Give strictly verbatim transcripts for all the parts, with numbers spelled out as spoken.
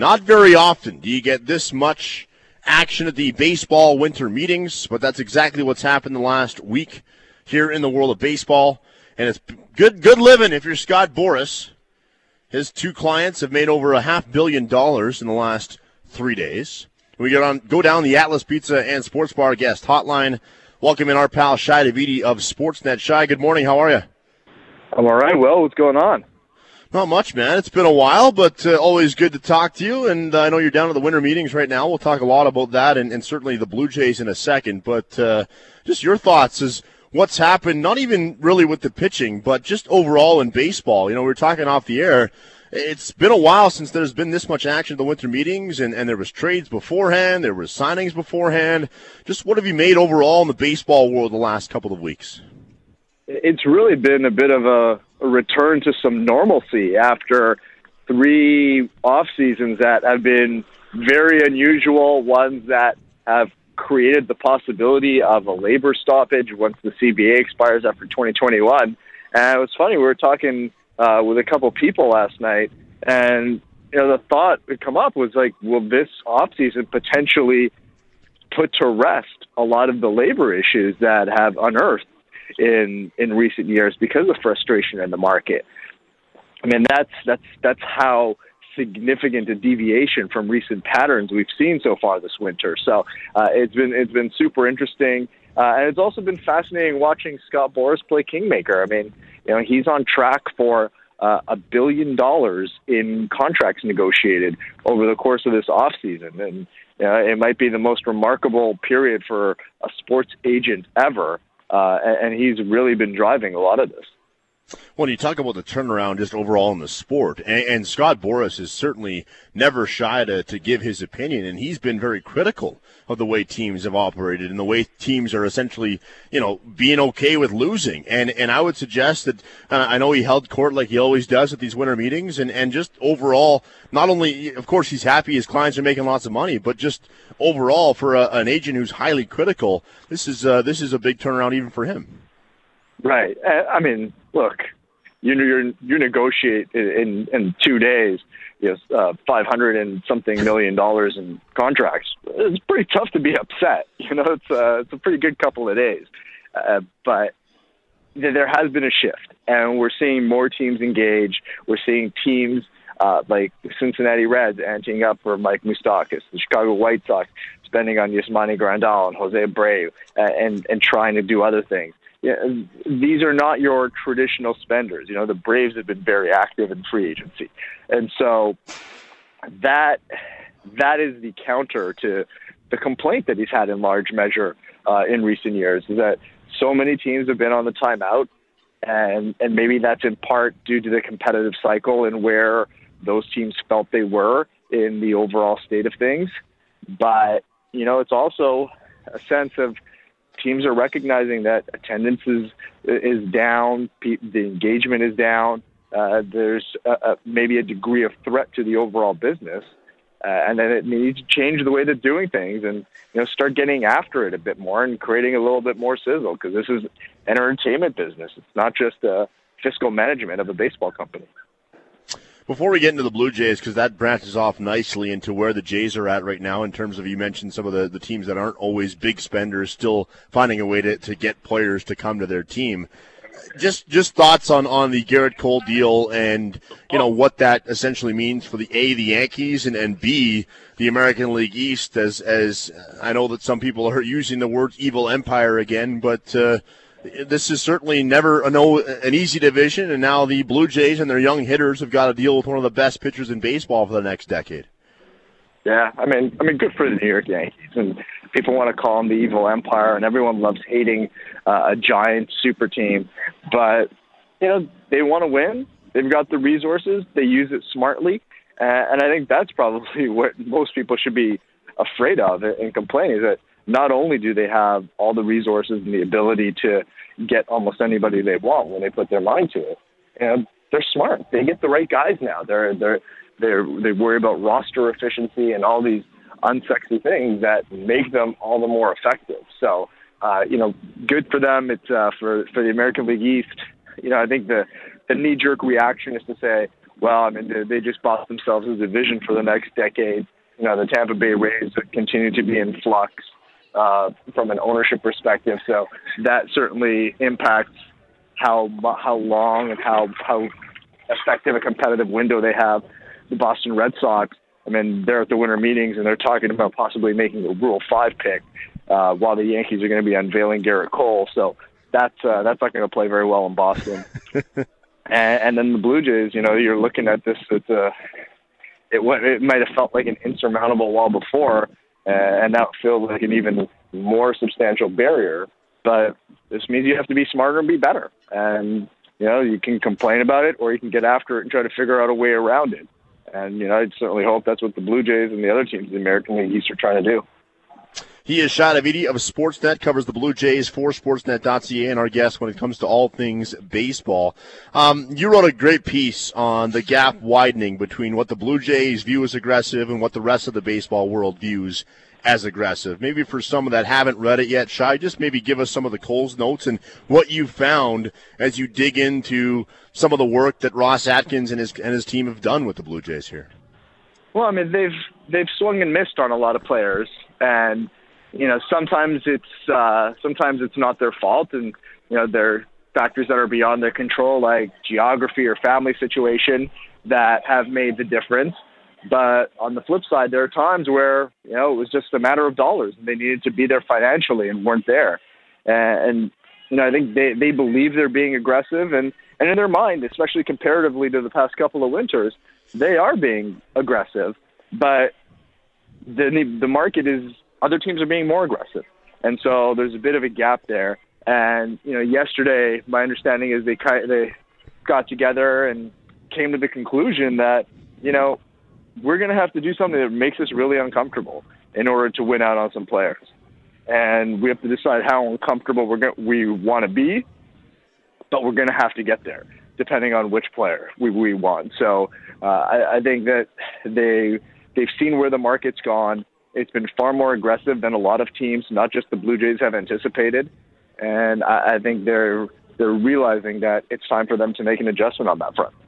Not very often do you get this much action at the baseball winter meetings, but that's exactly what's happened the last week here in the world of baseball. And it's good good living if you're Scott Boras. His two clients have made over a half billion dollars in the last three days. We get on, go down the Atlas Pizza and Sports Bar guest hotline. Welcome in our pal Shai Davidi of Sportsnet. Shai, good morning. How are you? I'm all right. Well, what's going on? Not much, man. It's been a while, but uh, always good to talk to you. And uh, I know you're down at the winter meetings right now. We'll talk a lot about that and, and certainly the Blue Jays in a second. But uh, just your thoughts as what's happened, not even really with the pitching, but just overall in baseball. You know, we were talking off the air. It's been a while since there's been this much action at the winter meetings, and, and there was trades beforehand, there was signings beforehand. Just what have you made overall in the baseball world the last couple of weeks? It's really been a bit of a, a return to some normalcy after three off seasons that have been very unusual, ones that have created the possibility of a labor stoppage once the C B A expires after twenty twenty-one. And it was funny, we were talking uh, with a couple people last night, and you know the thought that come up was like, will this off season potentially put to rest a lot of the labor issues that have unearthed in in recent years because of frustration in the market? I mean, that's that's that's how significant a deviation from recent patterns we've seen so far this winter. So uh, it's been it's been super interesting, uh, and it's also been fascinating watching Scott Boras play kingmaker. I mean, you know, he's on track for uh, a billion dollars in contracts negotiated over the course of this offseason, and you know, it might be the most remarkable period for a sports agent ever. Uh, and he's really been driving a lot of this. Well, you talk about the turnaround just overall in the sport, and, and Scott Boras is certainly never shy to, to give his opinion, and he's been very critical of the way teams have operated and the way teams are essentially, you know, being okay with losing. And and I would suggest that uh, I know he held court like he always does at these winter meetings, and, and just overall, not only, of course, he's happy his clients are making lots of money, but just overall for a, an agent who's highly critical, this is uh, this is a big turnaround even for him. Right. I mean, look, you you you negotiate in in two days, you know, uh, five hundred and something million dollars in contracts. It's pretty tough to be upset. You know, it's uh, it's a pretty good couple of days, uh, but there has been a shift, and we're seeing more teams engage. We're seeing teams uh, like the Cincinnati Reds anteing up for Mike Moustakas, the Chicago White Sox spending on Yasmani Grandal and Jose Abreu, uh, and and trying to do other things. Yeah, these are not your traditional spenders. You know, the Braves have been very active in free agency. And so that that is the counter to the complaint that he's had in large measure uh, in recent years, is that so many teams have been on the timeout, and, and maybe that's in part due to the competitive cycle and where those teams felt they were in the overall state of things. But, you know, it's also a sense of teams are recognizing that attendance is is down, the engagement is down. Uh, there's a, a, maybe a degree of threat to the overall business, uh, and then it needs to change the way they're doing things, and you know, start getting after it a bit more and creating a little bit more sizzle, because this is an entertainment business. It's not just a fiscal management of a baseball company. Before we get into the Blue Jays, because that branches off nicely into where the Jays are at right now in terms of, you mentioned some of the, the teams that aren't always big spenders still finding a way to, to get players to come to their team. Just just thoughts on, on the Garrett Cole deal and, you know, what that essentially means for the A, the Yankees, and, and B, the American League East, as, as I know that some people are using the word evil empire again, but uh, this is certainly never a no, an easy division, and now the Blue Jays and their young hitters have got to deal with one of the best pitchers in baseball for the next decade. Yeah, I mean, I mean, good for the New York Yankees, and people want to call them the evil empire, and everyone loves hating uh, a giant super team. But you know, they want to win. They've got the resources. They use it smartly, uh, and I think that's probably what most people should be afraid of and complaining, is that not only do they have all the resources and the ability to get almost anybody they want when they put their mind to it, and they're smart. They get the right guys now. They're they're they're they worry about roster efficiency and all these unsexy things that make them all the more effective. So, uh, you know, good for them. It's uh, for for the American League East. You know, I think the the knee jerk reaction is to say, well, I mean, they, they just bought themselves a division for the next decade. You know, the Tampa Bay Rays continue to be in flux uh, from an ownership perspective. So that certainly impacts how how long and how how effective a competitive window they have. The Boston Red Sox, I mean, they're at the winter meetings and they're talking about possibly making a Rule five pick uh, while the Yankees are going to be unveiling Garrett Cole. So that's uh, that's not going to play very well in Boston. and, and then the Blue Jays, you know, you're looking at this. It's a, it it might have felt like an insurmountable wall before, uh, and now it feels like an even more substantial barrier. But this means you have to be smarter and be better. And you know, you can complain about it, or you can get after it and try to figure out a way around it. And, you know, I'd certainly hope that's what the Blue Jays and the other teams in the American League East are trying to do. He is Shai Davidi of Sportsnet, covers the Blue Jays for Sportsnet dot C A, and our guest when it comes to all things baseball. Um, you wrote a great piece on the gap widening between what the Blue Jays view as aggressive and what the rest of the baseball world views as aggressive. Maybe for some that haven't read it yet, Shai, just maybe give us some of the Coles notes and what you found as you dig into some of the work that Ross Atkins and his and his team have done with the Blue Jays here. Well, I mean, they've they've swung and missed on a lot of players, and you know, sometimes it's uh, sometimes it's not their fault, and you know, there are factors that are beyond their control, like geography or family situation, that have made the difference. But on the flip side, there are times where, you know, it was just a matter of dollars and they needed to be there financially and weren't there. And, you know, I think they, they believe they're being aggressive, and, and in their mind, especially comparatively to the past couple of winters, they are being aggressive. But the, the market is, other teams are being more aggressive. And so there's a bit of a gap there. And, you know, yesterday, my understanding is they they got together and came to the conclusion that, you know, we're going to have to do something that makes us really uncomfortable in order to win out on some players. And we have to decide how uncomfortable we're going, we want to be, but we're going to have to get there, depending on which player we, we want. So uh, I, I think that they, they've seen where the market's gone. It's been far more aggressive than a lot of teams, not just the Blue Jays, have anticipated. And I, I think they're they're realizing that it's time for them to make an adjustment on that front.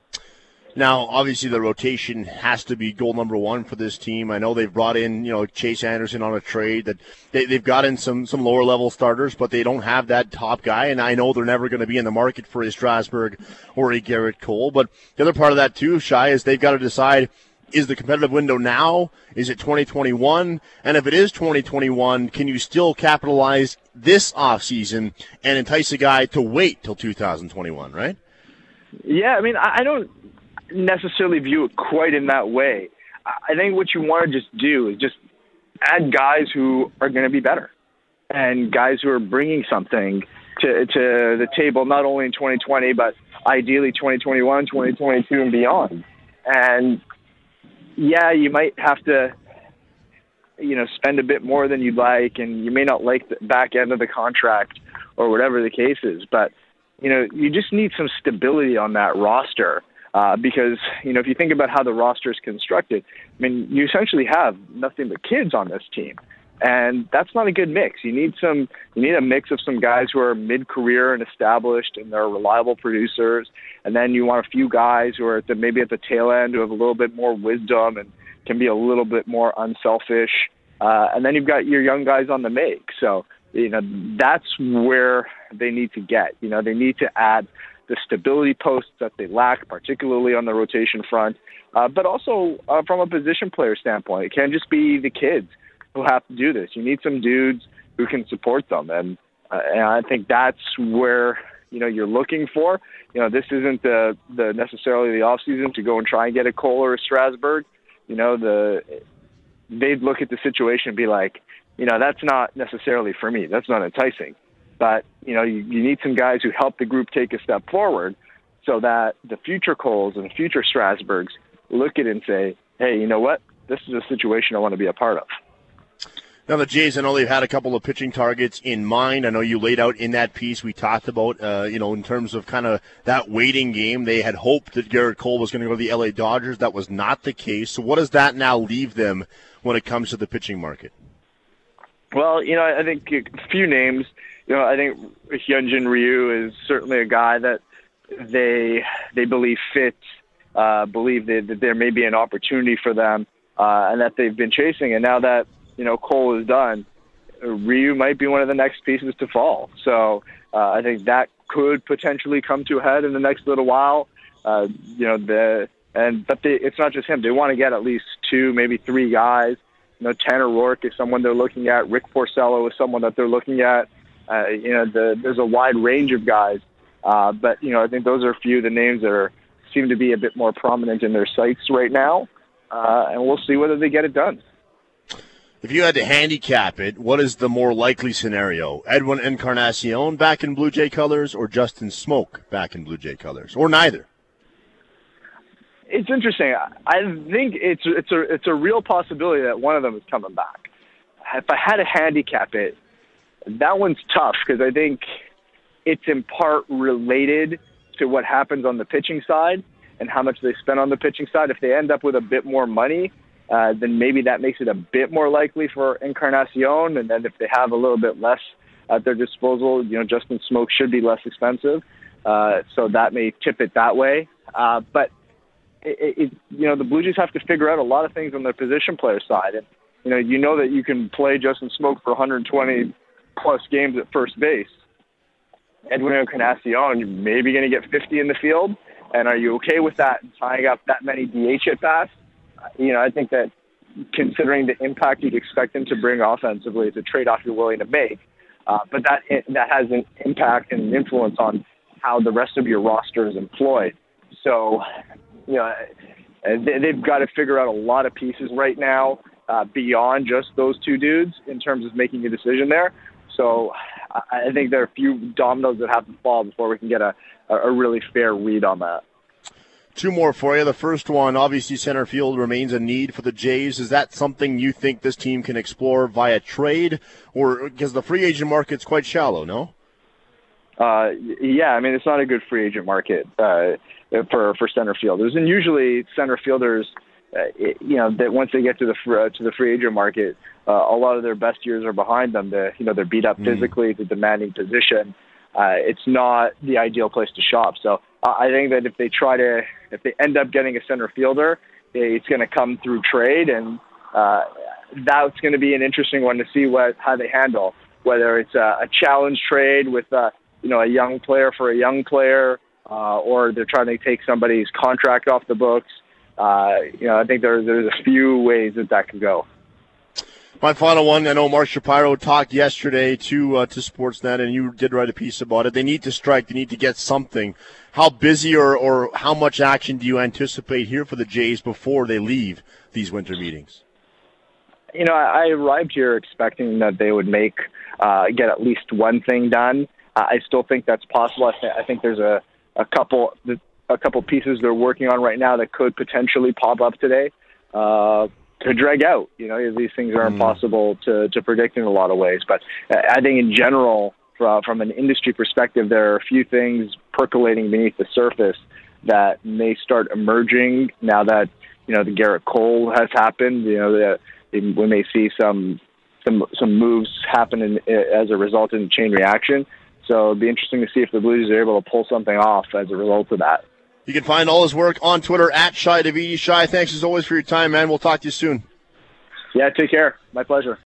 Now, obviously, the rotation has to be goal number one for this team. I know they've brought in, you know, Chase Anderson on a trade. That they, they've got in some, some lower-level starters, but they don't have that top guy, and I know they're never going to be in the market for a Strasburg or a Garrett Cole. But the other part of that, too, Shai, is they've got to decide, is the competitive window now? Is it twenty twenty-one? And if it is twenty twenty-one, can you still capitalize this offseason and entice a guy to wait till two thousand twenty-one, right? Yeah, I mean, I don't necessarily view it quite in that way. I think what you want to just do is just add guys who are going to be better and guys who are bringing something to to the table, not only in twenty twenty, but ideally twenty twenty-one, twenty twenty-two, and beyond. And yeah, you might have to, you know, spend a bit more than you'd like, and you may not like the back end of the contract or whatever the case is, but, you know, you just need some stability on that roster. Uh, because, you know, if you think about how the roster is constructed, I mean, you essentially have nothing but kids on this team. And that's not a good mix. You need some, you need a mix of some guys who are mid-career and established and they're reliable producers. And then you want a few guys who are at the, maybe at the tail end who have a little bit more wisdom and can be a little bit more unselfish. Uh, and then you've got your young guys on the make. So, you know, that's where they need to get. You know, they need to add the stability posts that they lack, particularly on the rotation front, uh, but also uh, from a position player standpoint. It can't just be the kids who have to do this. You need some dudes who can support them, and, uh, and I think that's where, you know, you're looking for. You know, this isn't the, the necessarily the off season to go and try and get a Cole or a Strasburg. You know, the they'd look at the situation and be like, you know, that's not necessarily for me. That's not enticing. But, you know, you, you need some guys who help the group take a step forward so that the future Coles and future Strasburgs look at it and say, hey, you know what? This is a situation I want to be a part of. Now, the Jays, I know they've had a couple of pitching targets in mind. I know you laid out in that piece we talked about, uh, you know, in terms of kind of that waiting game. They had hoped that Garrett Cole was going to go to the L A Dodgers. That was not the case. So what does that now leave them when it comes to the pitching market? Well, you know, I think a few names. You know, I think Hyunjin Ryu is certainly a guy that they they believe fits uh, believe that, that there may be an opportunity for them uh, and that they've been chasing. And now that, you know, Cole is done, Ryu might be one of the next pieces to fall. So uh, I think that could potentially come to a head in the next little while. Uh, you know, the and but they, it's not just him. They want to get at least two, maybe three guys. You know, Tanner Rourke is someone they're looking at. Rick Porcello is someone that they're looking at. Uh, you know, the, there's a wide range of guys. Uh, but, you know, I think those are a few of the names that are seem to be a bit more prominent in their sights right now. Uh, and we'll see whether they get it done. If you had to handicap it, what is the more likely scenario? Edwin Encarnacion back in Blue Jay colors or Justin Smoke back in Blue Jay colors, or neither? It's interesting. I think it's it's a it's a real possibility that one of them is coming back. If I had to handicap it, that one's tough because I think it's in part related to what happens on the pitching side and how much they spend on the pitching side. If they end up with a bit more money, uh, then maybe that makes it a bit more likely for Encarnacion. And then if they have a little bit less at their disposal, you know, Justin Smoke should be less expensive. Uh, so that may tip it that way. Uh, but It, it, you know, the Blue Jays have to figure out a lot of things on their position player side. And, you know, you know that you can play Justin Smoke for one hundred twenty plus games at first base. Edwin Encarnacion, you're maybe going to get fifty in the field. And are you okay with that, tying up that many D H at bats? You know, I think that considering the impact you'd expect him to bring offensively, it's a trade-off you're willing to make. Uh, but that that has an impact and an influence on how the rest of your roster is employed. So, you know, they've got to figure out a lot of pieces right now uh, beyond just those two dudes in terms of making a decision there. So I think there are a few dominoes that have to fall before we can get a, a really fair read on that. Two more for you. The first one, obviously center field remains a need for the Jays. Is that something you think this team can explore via trade? Or because the free agent market's quite shallow, no? Uh, yeah, I mean, it's not a good free agent market uh, for for center fielders, and usually center fielders, uh, it, you know, that once they get to the uh, to the free agent market, uh, a lot of their best years are behind them. They, you know, they're beat up mm. physically, it's a demanding position. Uh, it's not the ideal place to shop. So uh, I think that if they try to, if they end up getting a center fielder, it's going to come through trade, and uh, that's going to be an interesting one to see what how they handle. Whether it's a, a challenge trade with uh, you know, a young player for a young player, uh, or they're trying to take somebody's contract off the books. Uh, you know, I think there, there's a few ways that that could go. My final one, I know Mark Shapiro talked yesterday to uh, to Sportsnet, and you did write a piece about it. They need to strike. They need to get something. How busy or, or how much action do you anticipate here for the Jays before they leave these winter meetings? You know, I, I arrived here expecting that they would make uh, get at least one thing done. I still think that's possible. I, th- I think there's a, a couple a couple pieces they're working on right now that could potentially pop up today uh, to drag out. You know, these things are mm. impossible to, to predict in a lot of ways. But I think in general, from, from an industry perspective, there are a few things percolating beneath the surface that may start emerging now that, you know, the Garrett Cole has happened. You know, the, we may see some some some moves happen in, as a result in chain reaction. So it'd be interesting to see if the Blue Jays are able to pull something off as a result of that. You can find all his work on Twitter at Shi Davidi. Shi, thanks as always for your time, man. We'll talk to you soon. Yeah, take care. My pleasure.